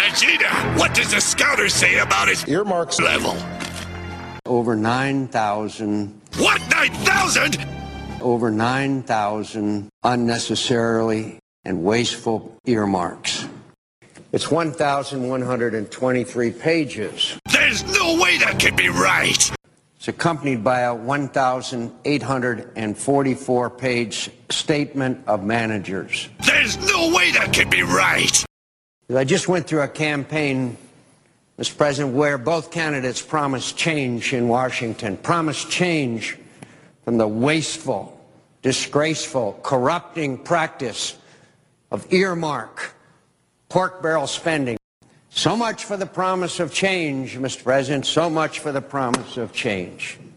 Vegeta, what does the scouter say about his earmarks level? Over 9,000. What, 9,000? Over 9,000 unnecessarily and wasteful earmarks. It's 1,123 pages. There's no way that can be right. It's accompanied by a 1,844-page statement of managers. There's no way that can be right. I just went through a campaign, Mr. President, where both candidates promised change in Washington, promised change from the wasteful, disgraceful, corrupting practice of earmark, pork barrel spending. So much for the promise of change, Mr. President, so much for the promise of change.